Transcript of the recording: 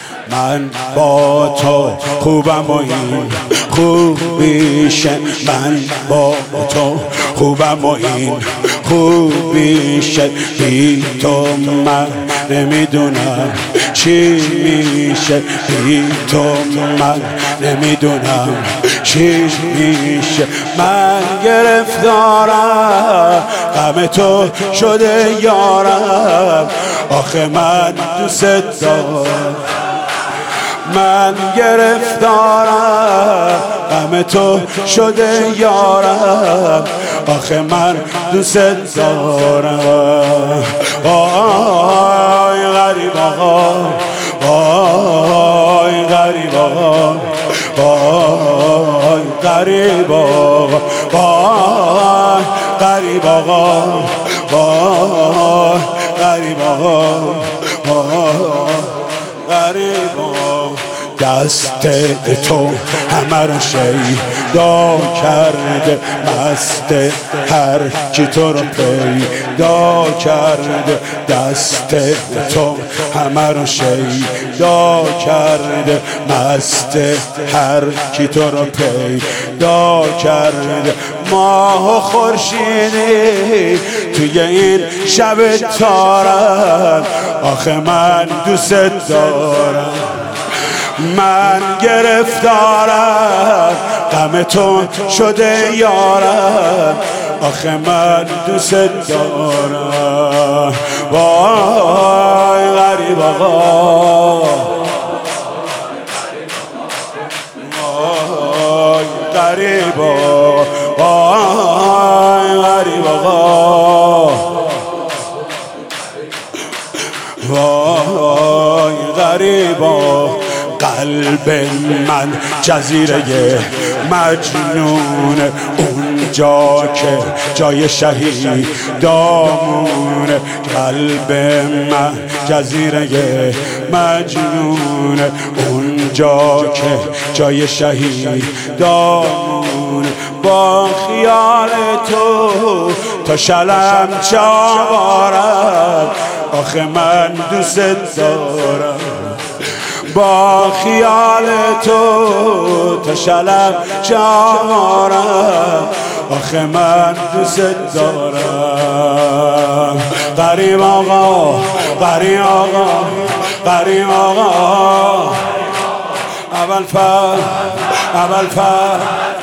من با تو خوبم و این خوبیشه، من با تو خوبم و این خوبیشه، بی تو من نمیدونم چی میشه، بی تو من نمیدونم چی میشه. من گرفتارم غم تو شده یارم، آخه من دوست دارم. من گرفتارم غم تو شده یارم، آخه من دوست دارم. وای غریب آقا، وای غریب آقا، وای غریب آقا، وای غریب آقا، وای غریب آقا، وای غریب آقا. دست تو همه رو شیدا کرده، مست هر کی تو رو پیدا کرده. دست تو همه رو شیدا کرده، مست هر کی تو رو پیدا کرده. ماه و خورشیدی توی این شب تارم، آخه من دوست دارم. من گرفتارم غم تو شده یارم، آخه من دوست دارم. وای غریب آقا، وای غریب آقا، وای غریب آقا، وای غریب آقا. قلب من جزیره مجنون، اونجا که جای شهیدامونه. قلب من جزیره مجنون، اونجا که جای شهیدامونه. با خیال تو تا شلم چاوارم، آخه من دوست دارم. با خیال تو تا شلم چارم، آخه من دوست دارم. غریب آقا، غریب آقا، غریب آقا. اول